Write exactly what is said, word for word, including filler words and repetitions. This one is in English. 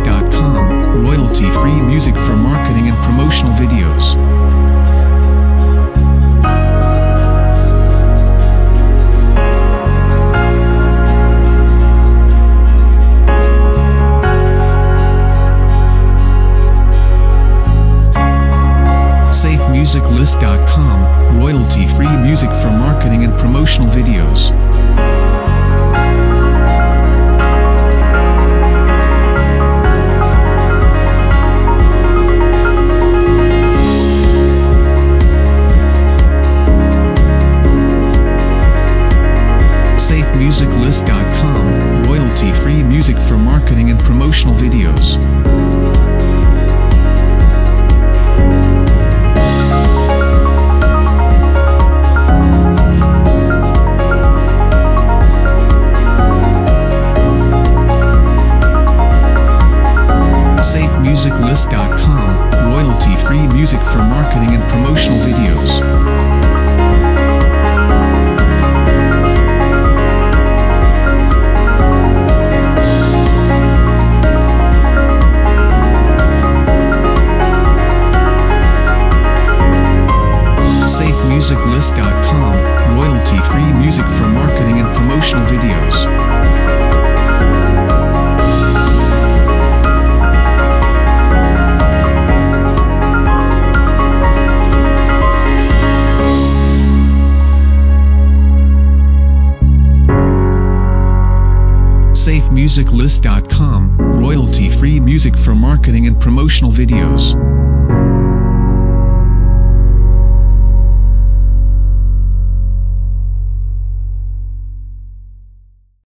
dot com, royalty-free music for marketing and promotional videos. safe music list dot com, royalty-free music for marketing and promotional videos. safe music list dot com, royalty-free music for marketing and promotional videos. safe music list dot com, royalty-free music for marketing and promotional videos. safe music list dot com, royalty-free music for marketing and promotional videos. safe music list dot com, royalty-free music for marketing and promotional videos.